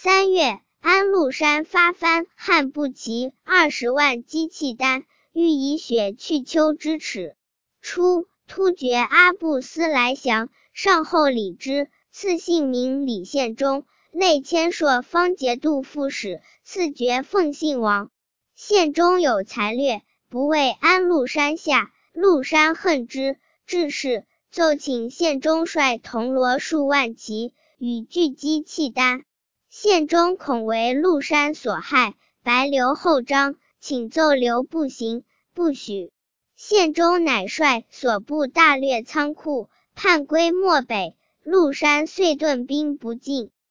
3月，安禄山发藩汉不齐20万机契丹，欲以雪去丘之耻。初，突厥阿布斯来降，上后李之，赐姓名李献忠，内迁朔方节度副使，赐爵奉信王。献忠有才略，不为安禄山下，禄山恨之，致仕，奏请献忠率铜锣数万骑，与拒击契丹。献忠恐为禄山所害，白留后章，请奏留步行，不许。献忠乃率所部大掠仓库，叛归漠北，禄山遂顿兵不进。